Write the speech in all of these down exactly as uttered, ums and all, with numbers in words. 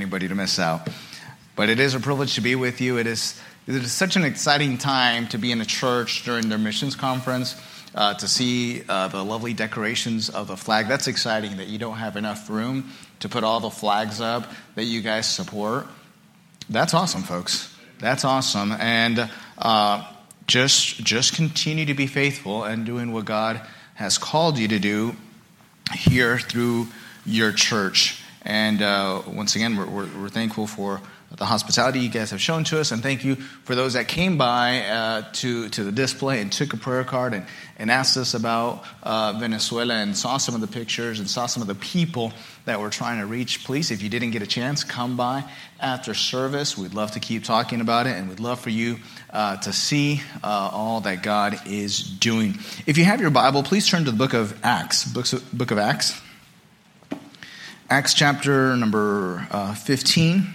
anybody to miss out. But it is a privilege to be with you. It is, it is such an exciting time to be in a church during their missions conference, uh, to see uh, the lovely decorations of the flag. That's exciting that you don't have enough room to put all the flags up that you guys support. That's awesome, folks. That's awesome. And uh, just, just continue to be faithful and doing what God has called you to do here through your church. And uh, once again, we're, we're, we're thankful for the hospitality you guys have shown to us, and thank you for those that came by uh, to, to the display and took a prayer card and, and asked us about uh, Venezuela and saw some of the pictures and saw some of the people that we're trying to reach. Please, if you didn't get a chance, come by after service. We'd love to keep talking about it, and we'd love for you uh, to see uh, all that God is doing. If you have your Bible, please turn to the book of Acts, books of, book of Acts. Acts chapter number uh, fifteen.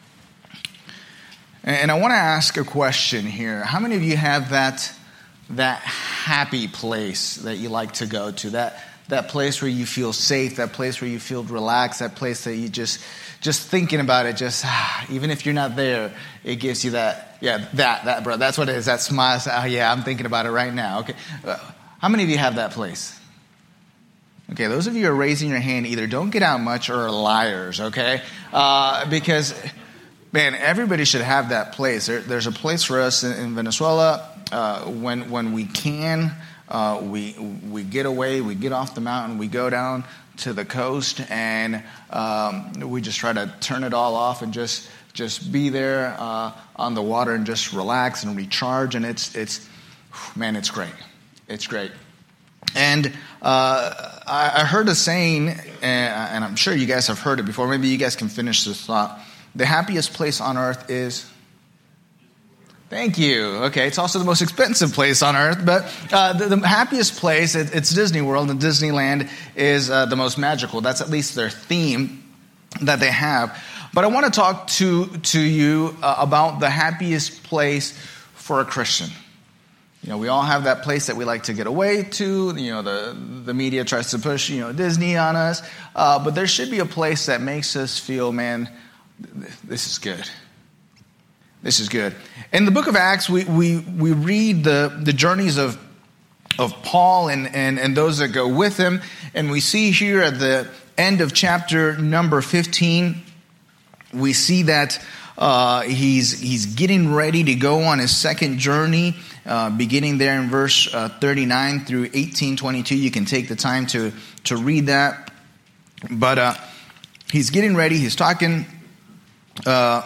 And I want to ask a question here. How many of you have that that happy place that you like to go to? That that place where you feel safe, that place where you feel relaxed, that place that you just just thinking about it, just ah, even if you're not there, it gives you that, yeah, that, that, bro. That's what it is, that smile. Oh, yeah, I'm thinking about it right now. Okay. Uh, how many of you have that place? Okay, those of you who are raising your hand either don't get out much or are liars, okay? Uh, because... Man, everybody should have that place. There, there's a place for us in, in Venezuela. Uh, when when we can, uh, we we get away, we get off the mountain, we go down to the coast, and um, we just try to turn it all off and just just be there uh, on the water and just relax and recharge. And it's it's man, it's great. It's great. And uh, I, I heard a saying, and I'm sure you guys have heard it before. Maybe you guys can finish this thought. The happiest place on earth is, thank you. Okay, it's also the most expensive place on earth, but uh, the, the happiest place, it, it's Disney World, and Disneyland is uh, the most magical. That's at least their theme that they have. But I want to talk to, to you uh, about the happiest place for a Christian. You know, we all have that place that we like to get away to. You know, the, the media tries to push, you know, Disney on us. Uh, but there should be a place that makes us feel, man, this is good. This is good. In the book of Acts, we we, we read the, the journeys of of Paul and, and, and those that go with him. And we see here at the end of chapter number fifteen, we see that uh, he's he's getting ready to go on his second journey, uh, beginning there in verse uh, thirty-nine through eighteen twenty-two. You can take the time to, to read that. But uh, he's getting ready. He's talking Uh,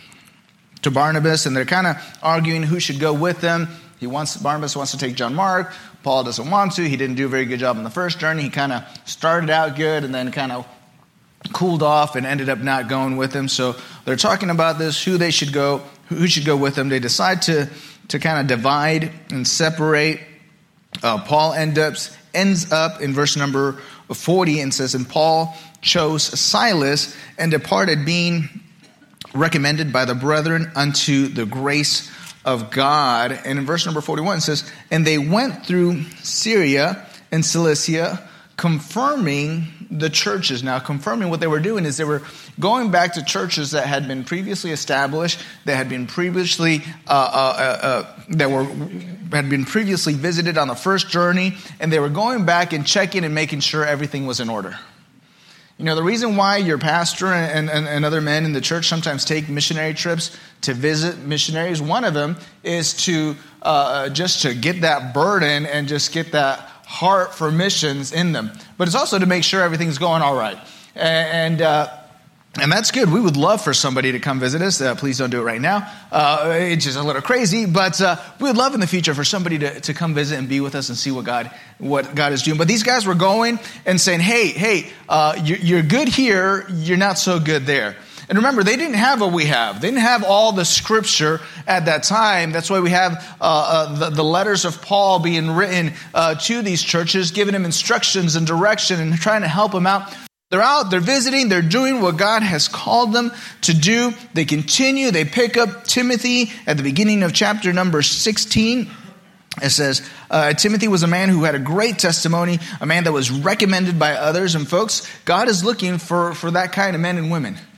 to Barnabas, and they're kind of arguing who should go with them. He wants Barnabas wants to take John Mark. Paul doesn't want to. He didn't do a very good job on the first journey. He kind of started out good and then kind of cooled off and ended up not going with him. So they're talking about this, who they should go, who should go with them. They decide to to kind of divide and separate. Uh, Paul end up, ends up in verse number forty and says, "And Paul chose Silas and departed, being recommended by the brethren unto the grace of God." And in verse number forty-one it says, "And they went through Syria and Cilicia, confirming the churches." Now, confirming, what they were doing is they were going back to churches that had been previously established, that had been previously uh, uh, uh, that were had been previously visited on the first journey, and they were going back and checking and making sure everything was in order. You know, the reason why your pastor and, and, and other men in the church sometimes take missionary trips to visit missionaries, one of them is to uh, just to get that burden and just get that heart for missions in them. But it's also to make sure everything's going all right. And uh, and that's good. We would love for somebody to come visit us. Uh, please don't do it right now. Uh, it's just a little crazy, but uh, we would love in the future for somebody to, to come visit and be with us and see what God what God is doing. But these guys were going and saying, "Hey, hey, uh, you're, you're good here. You're not so good there." And remember, they didn't have what we have. They didn't have all the scripture at that time. That's why we have uh, uh, the, the letters of Paul being written uh, to these churches, giving them instructions and direction and trying to help them out. They're out, they're visiting, they're doing what God has called them to do. They continue, they pick up Timothy at the beginning of chapter number sixteen. It says, uh, Timothy was a man who had a great testimony, a man that was recommended by others. And folks, God is looking for, for that kind of men and women.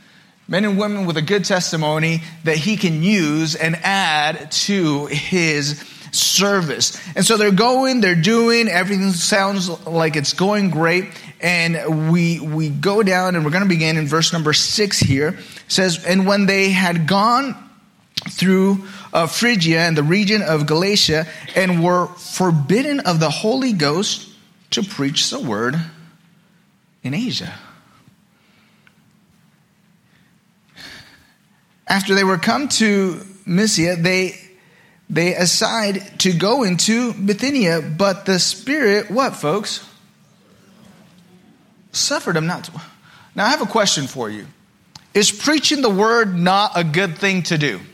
Men and women with a good testimony that he can use and add to his service. And so they're going, they're doing, everything sounds like it's going great. And we we go down, and we're going to begin in verse number six here. It says, and when they had gone through uh, Phrygia and the region of Galatia, and were forbidden of the Holy Ghost to preach the word in Asia. After they were come to Mysia, they they essayed to go into Bithynia, but the Spirit, what, folks? Suffered them not to. Now, I have a question for you. Is preaching the word not a good thing to do?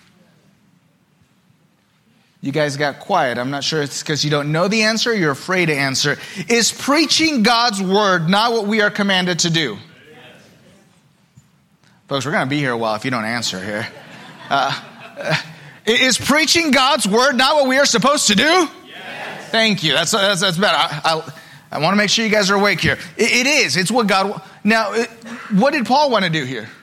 You guys got quiet. I'm not sure it's because you don't know the answer or you're afraid to answer. Is preaching God's word not what we are commanded to do? Yes. Folks, we're going to be here a while if you don't answer here. Uh, uh, is preaching God's word not what we are supposed to do? Yes. Thank you. That's that's, that's better. I, I, I want to make sure you guys are awake here. It, it is. It's what God... Now, it, what did Paul want to do here?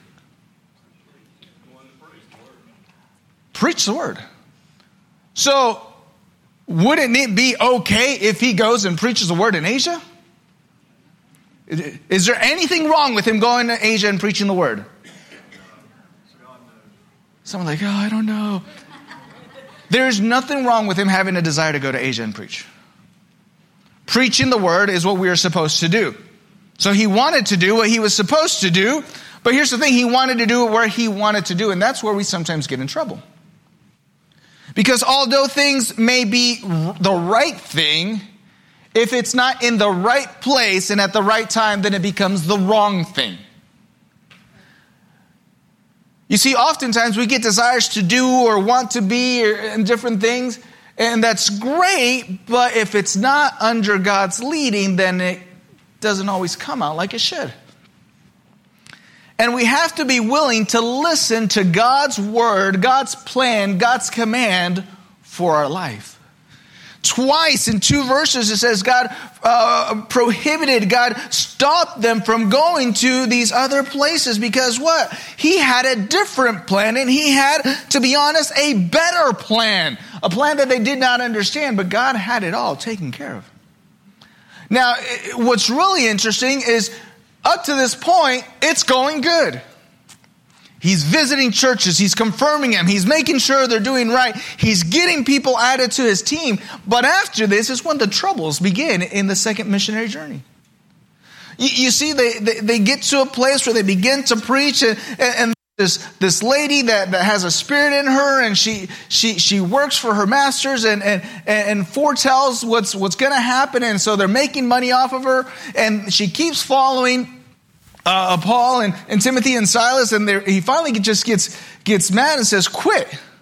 Preach the word. So, wouldn't it be okay if he goes and preaches the word in Asia? Is there anything wrong with him going to Asia and preaching the word? Someone's like, oh, I don't know. There's nothing wrong with him having a desire to go to Asia and preach. Preaching the word is what we are supposed to do. So he wanted to do what he was supposed to do, but here's the thing, he wanted to do it where he wanted to do, and that's where we sometimes get in trouble. Because although things may be the right thing, if it's not in the right place and at the right time, then it becomes the wrong thing. You see, oftentimes we get desires to do or want to be or, and different things, and that's great, but if it's not under God's leading, then it doesn't always come out like it should. And we have to be willing to listen to God's word, God's plan, God's command for our life. Twice in two verses it says God uh, prohibited, God stopped them from going to these other places because what? He had a different plan, and he had, to be honest, a better plan. A plan that they did not understand, but God had it all taken care of. Now, what's really interesting is up to this point, it's going good. He's visiting churches. He's confirming them. He's making sure they're doing right. He's getting people added to his team. But after this is when the troubles begin in the second missionary journey. You, you see, they, they, they get to a place where they begin to preach, and, and this, this lady that, that has a spirit in her, and she she she works for her masters and, and, and foretells what's, what's going to happen. And so they're making money off of her, and she keeps following Uh, Paul and, and Timothy and Silas, and he finally just gets gets mad and says, "Quit,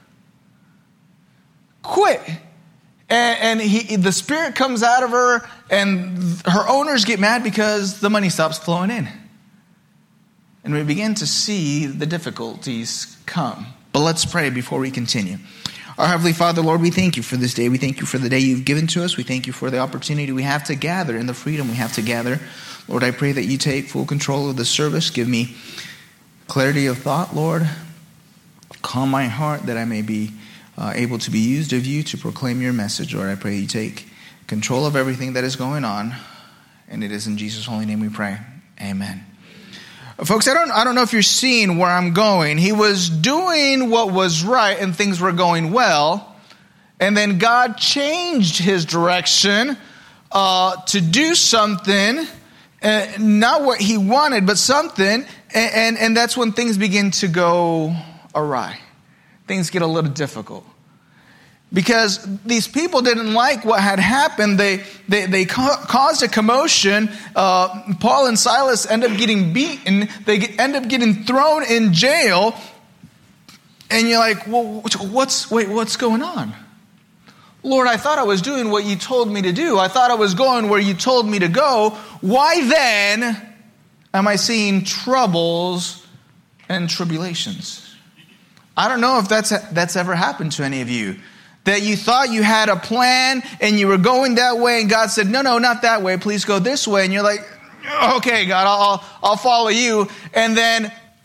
quit!" And, and he, the spirit comes out of her, and her owners get mad because the money stops flowing in, and we begin to see the difficulties come. But let's pray before we continue. Our Heavenly Father, Lord, we thank you for this day. We thank you for the day you've given to us. We thank you for the opportunity we have to gather and the freedom we have to gather. Lord, I pray that you take full control of the service. Give me clarity of thought, Lord. Calm my heart that I may be uh, able to be used of you to proclaim your message. Lord, I pray you take control of everything that is going on. And it is in Jesus' holy name we pray. Amen. Folks, I don't, I don't know if you're seeing where I'm going. He was doing what was right and things were going well. And then God changed his direction uh, to do something. Uh, not what he wanted, but something, and, and, and that's when things begin to go awry. Things get a little difficult. Because these people didn't like what had happened. They they, they ca- caused a commotion. Uh, Paul and Silas end up getting beaten. They get, end up getting thrown in jail. And you're like, well, what's, wait, what's going on? Lord, I thought I was doing what you told me to do. I thought I was going where you told me to go. Why then am I seeing troubles and tribulations? I don't know if that's that's ever happened to any of you. That you thought you had a plan and you were going that way, and God said, no, no, not that way. Please go this way. And you're like, okay, God, I'll, I'll follow you. And then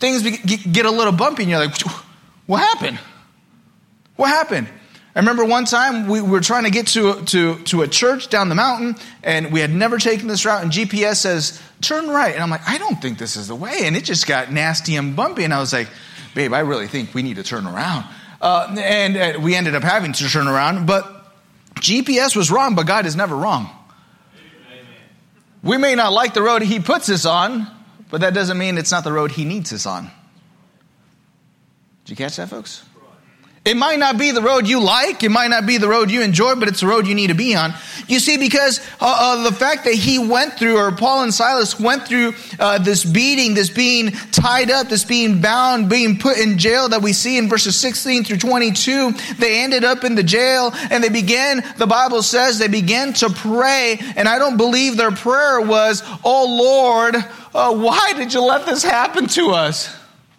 things get a little bumpy and you're like, what happened? What happened? I remember one time we were trying to get to, to, to a church down the mountain, and we had never taken this route, and G P S says, turn right. And I'm like, I don't think this is the way. And it just got nasty and bumpy. And I was like, babe, I really think we need to turn around. Uh, and uh, we ended up having to turn around. But G P S was wrong, but God is never wrong. Amen. We may not like the road he puts us on, but that doesn't mean it's not the road he needs us on. Did you catch that, folks? It might not be the road you like. It might not be the road you enjoy, but it's the road you need to be on. You see, because uh, of the fact that he went through, or Paul and Silas went through uh, this beating, this being tied up, this being bound, being put in jail that we see in verses sixteen through twenty-two. They ended up in the jail, and they began, the Bible says, they began to pray. And I don't believe their prayer was, oh Lord, uh, why did you let this happen to us?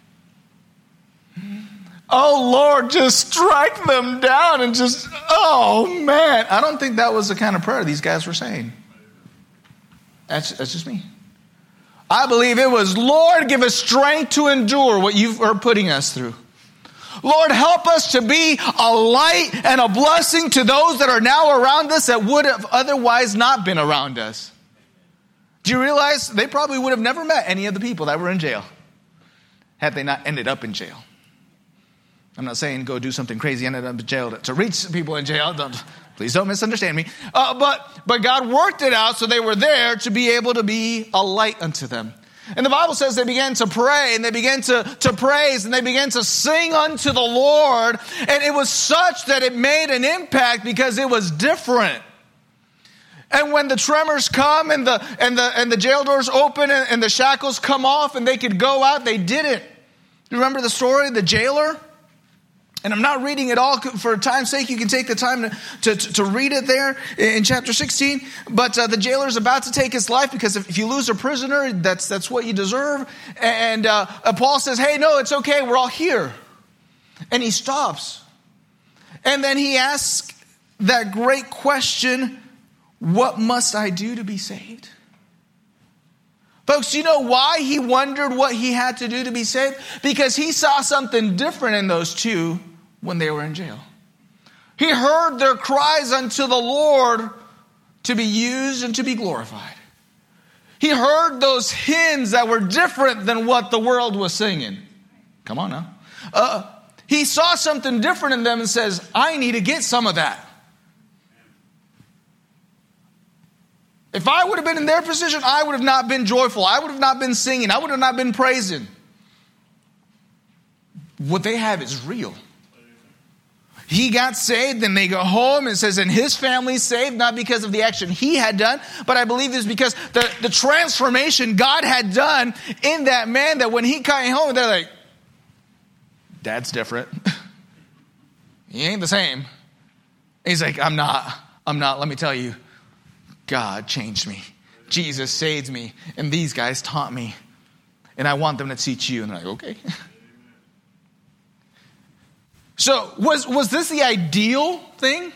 Oh, Lord, just strike them down and just, oh, man. I don't think that was the kind of prayer these guys were saying. That's, that's just me. I believe it was, Lord, give us strength to endure what you are putting us through. Lord, help us to be a light and a blessing to those that are now around us that would have otherwise not been around us. Do you realize they probably would have never met any of the people that were in jail had they not ended up in jail? I'm not saying go do something crazy, ended up in jail to, to reach people in jail. Don't, please don't misunderstand me. Uh, but, but God worked it out so they were there to be able to be a light unto them. And the Bible says they began to pray and they began to, to praise and they began to sing unto the Lord. And it was such that it made an impact because it was different. And when the tremors come and the, and the, and the jail doors open and, and the shackles come off and they could go out, they didn't. You remember the story, the jailer? And I'm not reading it all for time's sake. You can take the time to, to, to read it there in chapter sixteen. But uh, the jailer is about to take his life because if, if you lose a prisoner, that's that's what you deserve. And uh, Paul says, hey, no, it's okay. We're all here. And he stops. And then he asks that great question, what must I do to be saved? Folks, do you know why he wondered what he had to do to be saved? Because he saw something different in those two when they were in jail. He heard their cries unto the Lord to be used and to be glorified. He heard those hymns that were different than what the world was singing. Come on now. Uh, he saw something different in them and says, I need to get some of that. If I would have been in their position, I would have not been joyful. I would have not been singing. I would have not been praising. What they have is real. He got saved, then they go home and says, and his family's saved, not because of the action he had done, but I believe it's because the, the transformation God had done in that man, that when he came home, they're like, Dad's different. He ain't the same. He's like, I'm not, I'm not, let me tell you. God changed me. Jesus saved me. And these guys taught me. And I want them to teach you. And they're like, okay. So was, was this the ideal thing?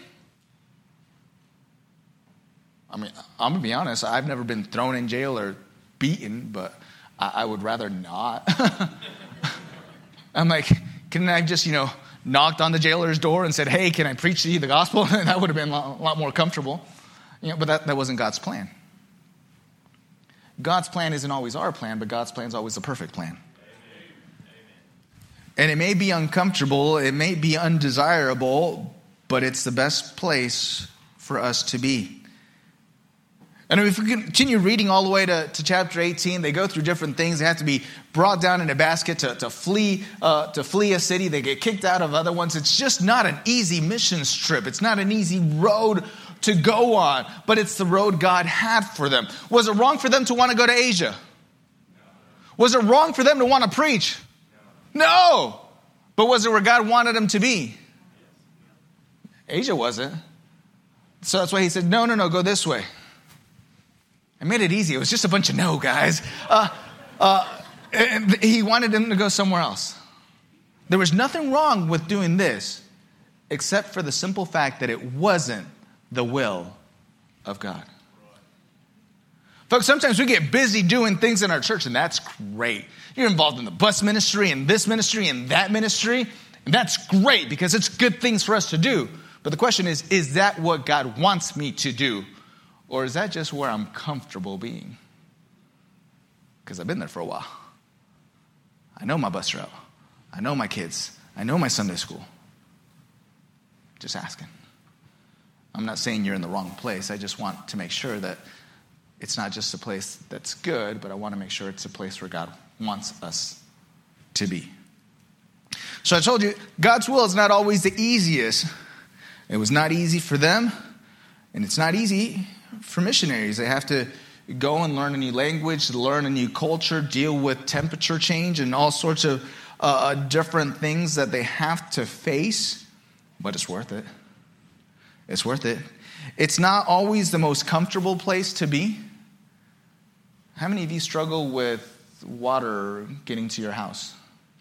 I mean, I'm going to be honest. I've never been thrown in jail or beaten, but I, I would rather not. I'm like, can I just, you know, knocked on the jailer's door and said, hey, can I preach to you the gospel? And that would have been a lot, a lot more comfortable. You know, but that, that wasn't God's plan. God's plan isn't always our plan, but God's plan is always the perfect plan. Amen. And it may be uncomfortable, it may be undesirable, but it's the best place for us to be. And if we continue reading all the way to, to chapter eighteen, they go through different things. They have to be brought down in a basket to, to flee uh, to flee a city. They get kicked out of other ones. It's just not an easy missions trip. It's not an easy road to go on, but it's the road God had for them. Was it wrong for them to want to go to Asia? Was it wrong for them to want to preach? No. But was it where God wanted them to be? Asia wasn't. So that's why he said, no, no, no, go this way. I made it easy. It was just a bunch of no, guys. Uh, uh, and he wanted them to go somewhere else. There was nothing wrong with doing this, except for the simple fact that it wasn't the will of God. Folks, sometimes we get busy doing things in our church, and that's great. You're involved in the bus ministry and this ministry and that ministry, and that's great because it's good things for us to do. But the question is, is that what God wants me to do? Or is that just where I'm comfortable being? Because I've been there for a while. I know my bus route. I know my kids. I know my Sunday school. Just asking. I'm not saying you're in the wrong place. I just want to make sure that it's not just a place that's good, but I want to make sure it's a place where God wants us to be. So I told you, God's will is not always the easiest. It was not easy for them, and it's not easy for missionaries. They have to go and learn a new language, learn a new culture, deal with temperature change and all sorts of uh, different things that they have to face, but it's worth it. It's worth it. It's not always the most comfortable place to be. How many of you struggle with water getting to your house?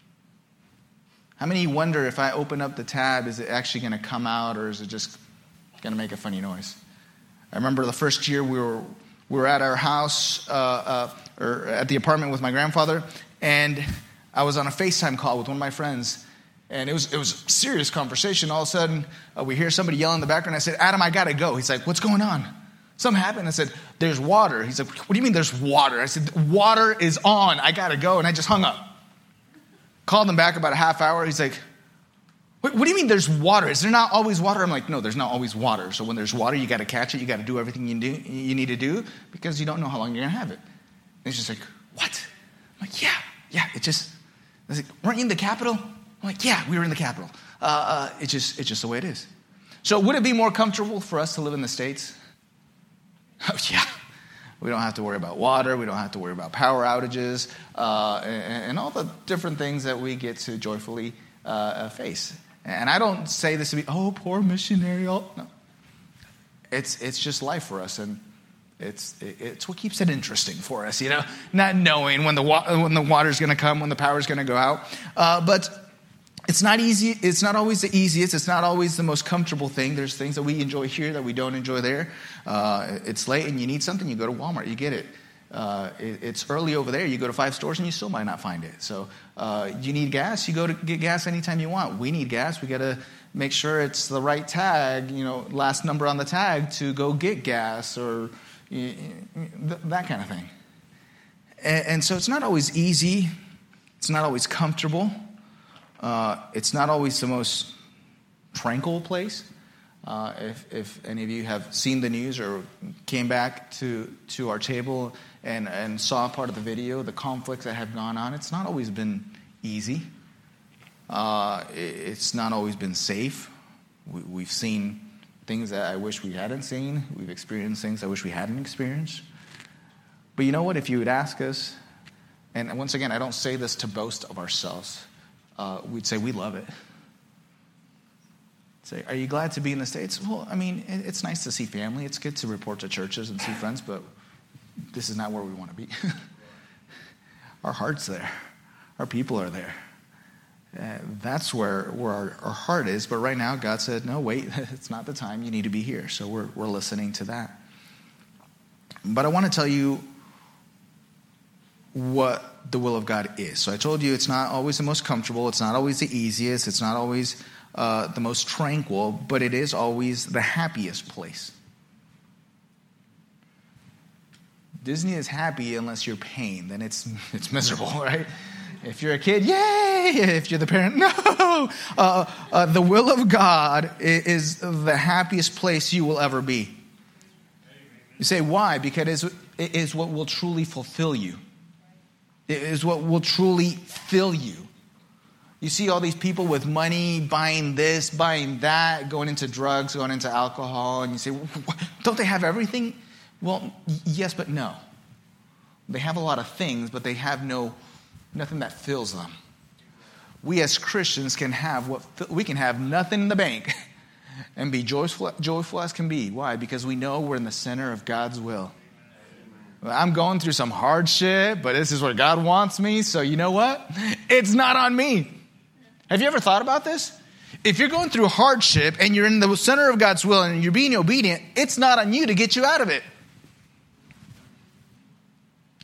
How many wonder if I open up the tab, is it actually going to come out or is it just going to make a funny noise? I remember the first year we were we were at our house, uh, uh, or at the apartment with my grandfather, and I was on a FaceTime call with one of my friends, and it was it was a serious conversation. All of a sudden, uh, we hear somebody yelling in the background. I said, Adam, I got to go. He's like, what's going on? Something happened. I said, there's water. He's like, what do you mean there's water? I said, water is on. I got to go. And I just hung up. Called him back about a half hour. He's like, what, what do you mean there's water? Is there not always water? I'm like, no, there's not always water. So when there's water, you got to catch it. You got to do everything you do you need to do because you don't know how long you're going to have it. And he's just like, what? I'm like, yeah, yeah. It just, I was like, weren't you in the Capitol? I'm like, yeah, we were in the Capitol. Uh, uh, it's just, it's just the way it is. So would it be more comfortable for us to live in the States? Oh, yeah. We don't have to worry about water. We don't have to worry about power outages uh, and, and all the different things that we get to joyfully uh, face. And I don't say this to be, oh, poor missionary. Oh, no. It's it's just life for us, and it's it's what keeps it interesting for us, you know, not knowing when the wa- when the water's going to come, when the power's going to go out. Uh, but it's not easy. It's not always the easiest. It's not always the most comfortable thing. There's things that we enjoy here that we don't enjoy there. Uh, it's late and you need something, you go to Walmart, you get it. Uh, it. It's early over there, you go to five stores and you still might not find it. So uh, you need gas, you go to get gas anytime you want. We need gas. We got to make sure it's the right tag, you know, last number on the tag to go get gas or you know, that kind of thing. And, and so it's not always easy. It's not always comfortable. Uh, it's not always the most tranquil place. Uh, if, if any of you have seen the news or came back to, to our table and, and saw part of the video, the conflicts that have gone on, it's not always been easy. Uh, it, it's not always been safe. We, we've seen things that I wish we hadn't seen. We've experienced things I wish we hadn't experienced. But you know what? If you would ask us, and once again, I don't say this to boast of ourselves, Uh, we'd say we love it. Say, are you glad to be in the States? Well, I mean, it, it's nice to see family. It's good to report to churches and see friends, but this is not where we want to be. Our heart's there. Our people are there. Uh, that's where, where our, our heart is. But right now, God said, no, wait, it's not the time. You need to be here. So we're we're listening to that. But I want to tell you what the will of God is. So I told you it's not always the most comfortable. It's not always the easiest. It's not always uh, the most tranquil, but it is always the happiest place. Disney is happy unless you're pain. Then it's it's miserable, right? If you're a kid, yay! If you're the parent, no! Uh, uh, the will of God is the happiest place you will ever be. You say, why? Because it is what will truly fulfill you. It is what will truly fill you. You see all these people with money buying this, buying that, going into drugs, going into alcohol, and you say, don't they have everything? Well, yes, but no. They have a lot of things, but they have no nothing that fills them. We as Christians can have what we can have nothing in the bank and be joyful, joyful as can be. Why? Because we know we're in the center of God's will. I'm going through some hardship, but this is where God wants me. So you know what? It's not on me. Have you ever thought about this? If you're going through hardship and you're in the center of God's will and you're being obedient, it's not on you to get you out of it.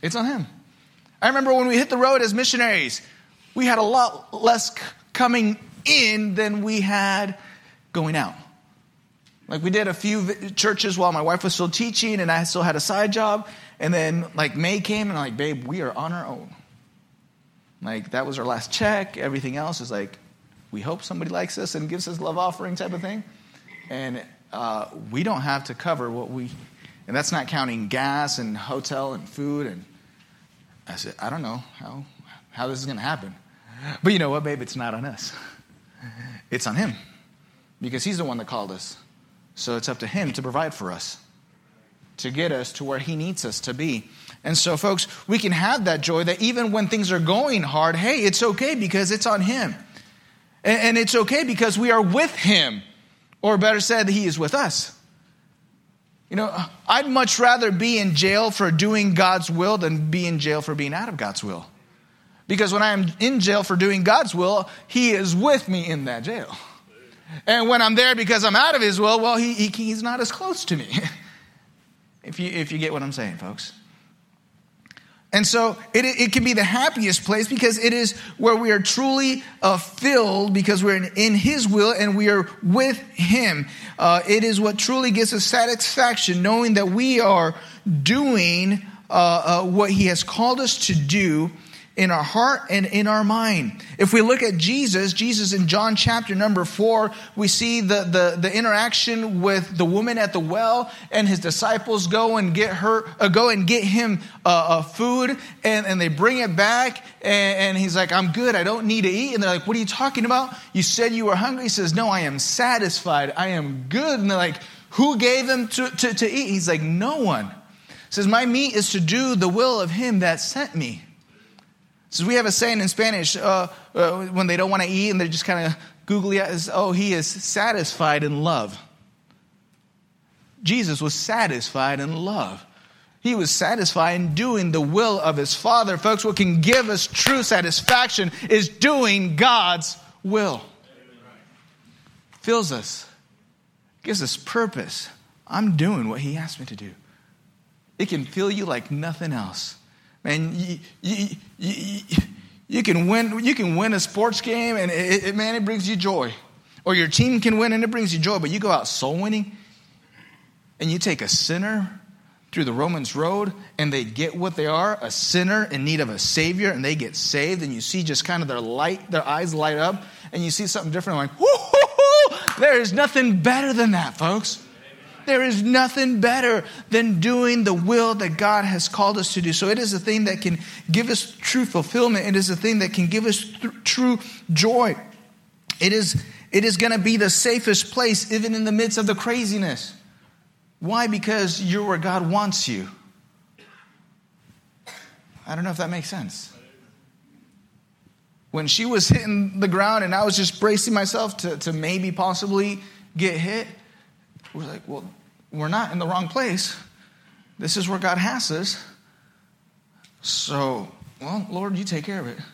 It's on him. I remember when we hit the road as missionaries, we had a lot less c- coming in than we had going out. Like we did a few vi- churches while my wife was still teaching and I still had a side job. And then like May came and I'm like, babe, we are on our own. Like that was our last check. Everything else is like, we hope somebody likes us and gives us love offering type of thing. And uh, we don't have to cover what we, and that's not counting gas and hotel and food. And I said, I don't know how, how this is going to happen. But you know what, babe? It's not on us. It's on him. Because he's the one that called us. So it's up to him to provide for us, to get us to where he needs us to be. And so, folks, we can have that joy that even when things are going hard, hey, it's okay because it's on him. And, and it's okay because we are with him. Or better said, he is with us. You know, I'd much rather be in jail for doing God's will than be in jail for being out of God's will. Because when I'm in jail for doing God's will, he is with me in that jail. And when I'm there because I'm out of his will, well, he, he he's not as close to me. If you if you get what I'm saying, folks. And so it it can be the happiest place because it is where we are truly uh, filled because we're in, in his will and we are with him. Uh, it is what truly gives us satisfaction, knowing that we are doing uh, uh, what he has called us to do in our heart and in our mind. If we look at Jesus, Jesus in John chapter number four, we see the, the, the interaction with the woman at the well, and his disciples go and get her, uh, go and get him uh, uh, food, and, and they bring it back, and, and he's like, I'm good, I don't need to eat. And they're like, what are you talking about? You said you were hungry. He says, no, I am satisfied. I am good. And they're like, who gave him to, to, to eat? He's like, no one. He says, my meat is to do the will of him that sent me. So we have a saying in Spanish uh, uh, when they don't want to eat and they're just kind of googly eyes. Oh, he is satisfied in love. Jesus was satisfied in love. He was satisfied in doing the will of his Father. Folks, what can give us true satisfaction is doing God's will. Fills us. Gives us purpose. I'm doing what he asked me to do. It can fill you like nothing else. Man, you, you, you, you can win. You can win a sports game, and it, it, man, it brings you joy. Or your team can win, and it brings you joy. But you go out soul winning, and you take a sinner through the Romans road, and they get what they are, a sinner in need of a savior, and they get saved. And you see just kind of their light, their eyes light up, and you see something different. Like, whoo-hoo-hoo! There is nothing better than that, folks. There is nothing better than doing the will that God has called us to do. So it is a thing that can give us true fulfillment. It is a thing that can give us th- true joy. It is, it is going to be the safest place, even in the midst of the craziness. Why? Because you're where God wants you. I don't know if that makes sense. When she was hitting the ground and I was just bracing myself to, to maybe possibly get hit, we're like, well, we're not in the wrong place. This is where God has us. So, well, Lord, you take care of it.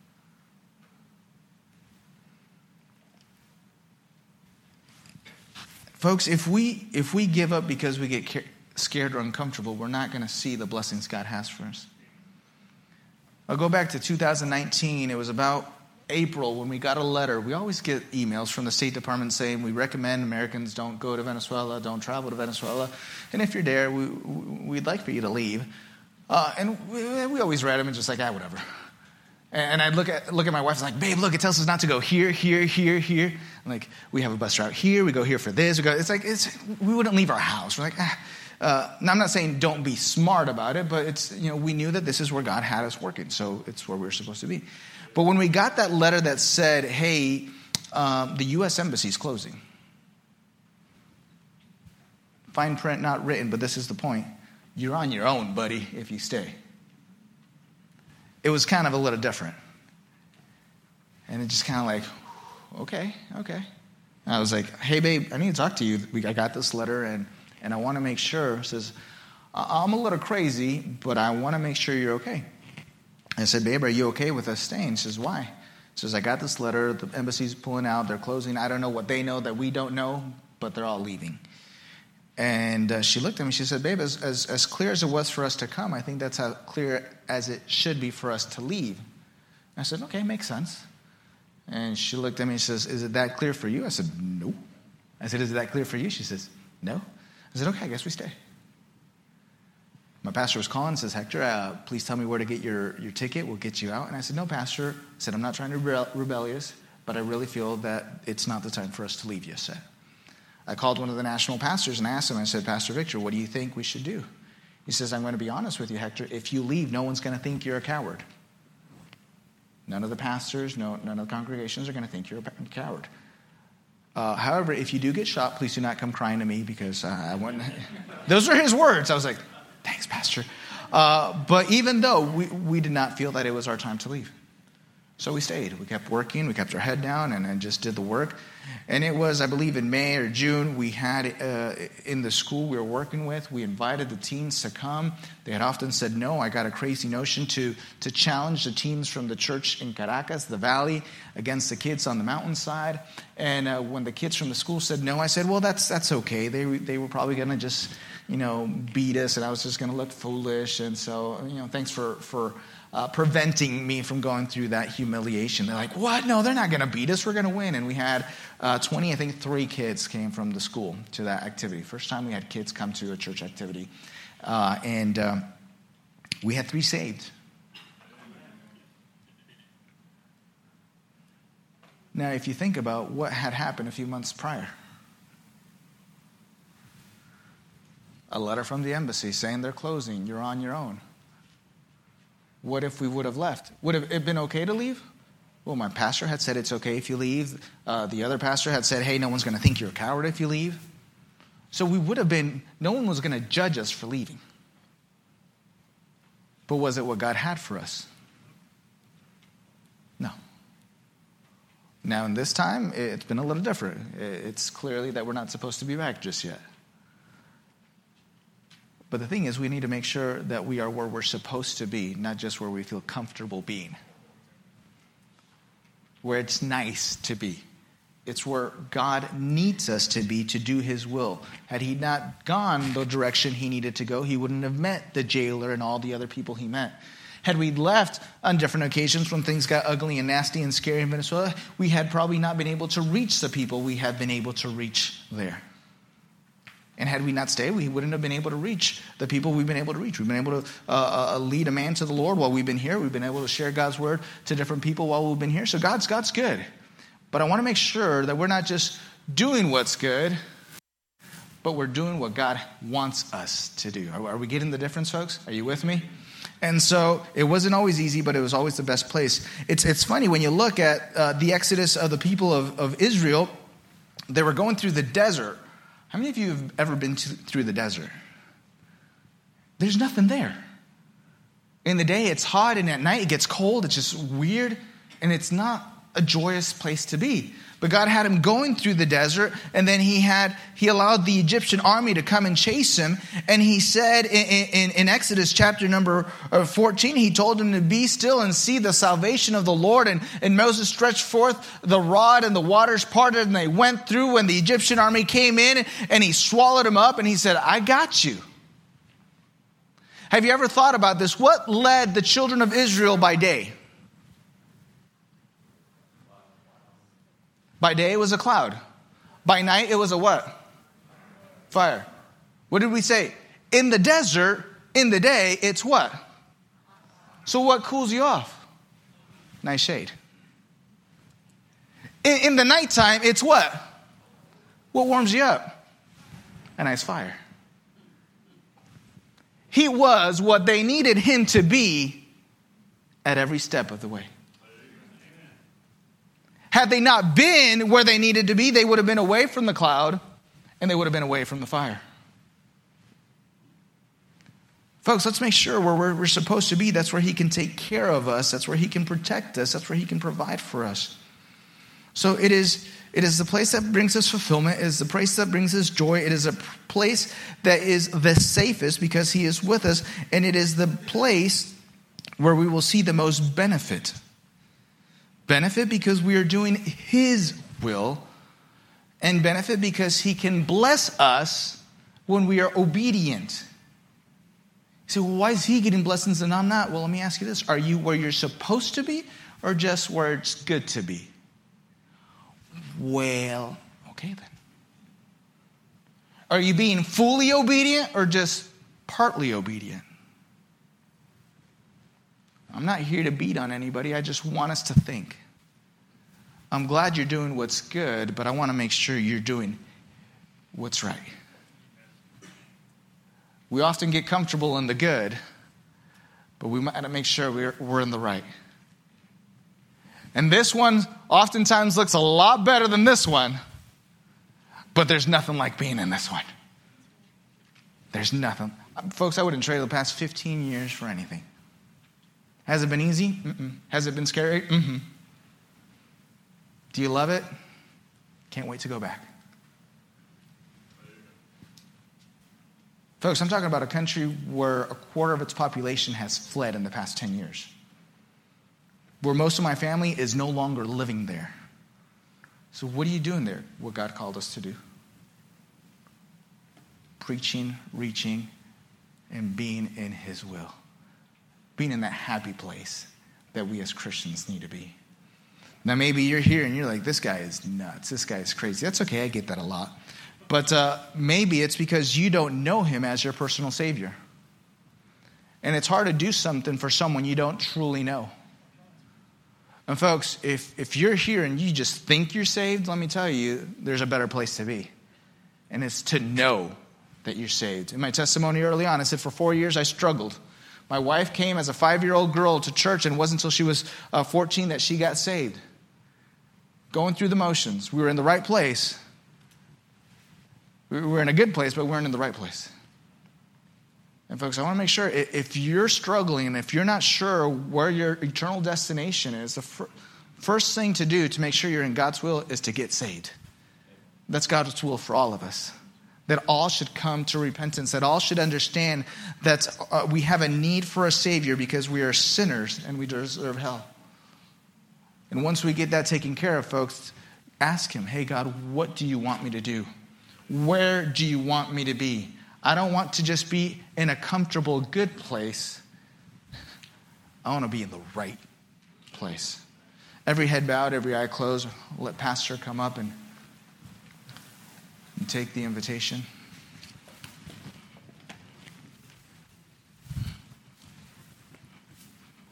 Folks, if we if we give up because we get scared or uncomfortable, we're not going to see the blessings God has for us. I'll go back to two thousand nineteen. It was about April when we got a letter. We always get emails from the State Department saying we recommend Americans don't go to Venezuela, don't travel to Venezuela. And if you're there, we, we'd like for you to leave. Uh, and we, we always read them and just like, ah, whatever. And I'd look at look at my wife and like, babe, look, it tells us not to go here, here, here, here. I'm like, we have a bus route here. We go here for this. We go. It's like, it's we wouldn't leave our house. We're like, ah. Uh, now, I'm not saying don't be smart about it, but it's, you know, we knew that this is where God had us working, so it's where we were supposed to be. But when we got that letter that said, hey, um, the U S Embassy is closing. Fine print, not written, but this is the point. You're on your own, buddy, if you stay. It was kind of a little different. And it just kind of like, okay, okay. And I was like, hey, babe, I need to talk to you. We, I got this letter, and, and I want to make sure. It says, I'm a little crazy, but I want to make sure you're okay. I said, babe, are you okay with us staying? She says, why? She says, I got this letter. The embassy's pulling out. They're closing. I don't know what they know that we don't know, but they're all leaving. And uh, she looked at me, she said, babe, as, as, as clear as it was for us to come, I think that's how clear as it should be for us to leave. And I said, okay, makes sense. And she looked at me and says, is it that clear for you? I said, no. I said, is it that clear for you? She says, no. I said, okay, I guess we stay. My pastor was calling and says, Hector, uh, please tell me where to get your, your ticket. We'll get you out. And I said, no, pastor. I said, I'm not trying to be rebel- rebellious, but I really feel that it's not the time for us to leave yet. I called one of the national pastors and asked him, I said, Pastor Victor, what do you think we should do? He says, I'm going to be honest with you, Hector. If you leave, no one's going to think you're a coward. None of the pastors, no, none of the congregations are going to think you're a coward. Uh, however, if you do get shot, please do not come crying to me because uh, I wouldn't. Those are his words. I was like, thanks, Pastor. Uh, but even though we, we did not feel that it was our time to leave. So we stayed. We kept working. We kept our head down and, and just did the work. And it was, I believe, in May or June, we had uh, in the school we were working with, we invited the teens to come. They had often said no. I got a crazy notion to, to challenge the teens from the church in Caracas, the valley, against the kids on the mountainside. And uh, when the kids from the school said no, I said, well, that's that's okay. They, they were probably going to just, you know, beat us, and I was just going to look foolish. And so, you know, thanks for... for Uh, preventing me from going through that humiliation. They're like, what? No, they're not going to beat us. We're going to win. And we had uh, twenty, I think three kids came from the school to that activity. First time we had kids come to a church activity. Uh, and um, we had three saved. Now, if you think about what had happened a few months prior. A letter from the embassy saying they're closing. You're on your own. What if we would have left? Would have it been okay to leave? Well, my pastor had said it's okay if you leave. Uh, the other pastor had said, hey, no one's going to think you're a coward if you leave. So we would have been, no one was going to judge us for leaving. But was it what God had for us? No. Now, in this time, it's been a little different. It's clearly that we're not supposed to be back just yet. But the thing is, we need to make sure that we are where we're supposed to be, not just where we feel comfortable being. Where it's nice to be. It's where God needs us to be to do his will. Had he not gone the direction he needed to go, he wouldn't have met the jailer and all the other people he met. Had we left on different occasions when things got ugly and nasty and scary in Venezuela, we had probably not been able to reach the people we have been able to reach there. And had we not stayed, we wouldn't have been able to reach the people we've been able to reach. We've been able to uh, uh, lead a man to the Lord while we've been here. We've been able to share God's word to different people while we've been here. So God's God's good. But I want to make sure that we're not just doing what's good, but we're doing what God wants us to do. Are, are we getting the difference, folks? Are you with me? And so it wasn't always easy, but it was always the best place. It's it's funny when you look at uh, the exodus of the people of, of Israel. They were going through the desert. How many of you have ever been to, through the desert? There's nothing there. In the day, it's hot, and at night, it gets cold. It's just weird, and it's not a joyous place to be. But God had him going through the desert, and then he had he allowed the Egyptian army to come and chase him. And he said in, in, in Exodus chapter number fourteen, he told him to be still and see the salvation of the Lord. And, and Moses stretched forth the rod, and the waters parted, and they went through. When the Egyptian army came in, and he swallowed him up, and he said, I got you. Have you ever thought about this? What led the children of Israel by day? By day, it was a cloud. By night, it was a what? Fire. What did we say? In the desert, in the day, it's what? So what cools you off? Nice shade. In, in the nighttime, it's what? What warms you up? A nice fire. He was what they needed him to be at every step of the way. Had they not been where they needed to be, they would have been away from the cloud, and they would have been away from the fire. Folks, let's make sure where we're, we're supposed to be, that's where he can take care of us. That's where he can protect us. That's where he can provide for us. So it is, it is the place that brings us fulfillment. It is the place that brings us joy. It is a place that is the safest because he is with us. And it is the place where we will see the most benefit. Benefit because we are doing his will, and benefit because he can bless us when we are obedient. You say, well, why is he getting blessings and I'm not? Well, let me ask you this. Are you where you're supposed to be or just where it's good to be? Well, okay then. Are you being fully obedient or just partly obedient? I'm not here to beat on anybody. I just want us to think. I'm glad you're doing what's good, but I want to make sure you're doing what's right. We often get comfortable in the good, but we might make sure we're, we're in the right. And this one oftentimes looks a lot better than this one, but there's nothing like being in this one. There's nothing. Folks, I wouldn't trade the past fifteen years for anything. Has it been easy? Mm-mm. Has it been scary? Mm-hmm. Do you love it? Can't wait to go back. Folks, I'm talking about a country where a quarter of its population has fled in the past ten years. Where most of my family is no longer living there. So what are you doing there? What God called us to do. Preaching, reaching, and being in his will. Being in that happy place that we as Christians need to be. Now maybe you're here and you're like, this guy is nuts. This guy is crazy. That's okay. I get that a lot. But uh, maybe it's because you don't know him as your personal Savior. And it's hard to do something for someone you don't truly know. And folks, if, if you're here and you just think you're saved, let me tell you, there's a better place to be. And it's to know that you're saved. In my testimony early on, I said for four years I struggled. My wife came as a five-year-old girl to church, and it wasn't until she was uh, fourteen that she got saved. Going through the motions. We were in the right place. We were in a good place, but we weren't in the right place. And folks, I want to make sure if you're struggling and if you're not sure where your eternal destination is, the fir- first thing to do to make sure you're in God's will is to get saved. That's God's will for all of us. That all should come to repentance. That all should understand that uh, we have a need for a Savior because we are sinners and we deserve hell. And once we get that taken care of, folks, ask him, hey, God, what do you want me to do? Where do you want me to be? I don't want to just be in a comfortable, good place. I want to be in the right place. Every head bowed, every eye closed. Let Pastor come up and, and take the invitation.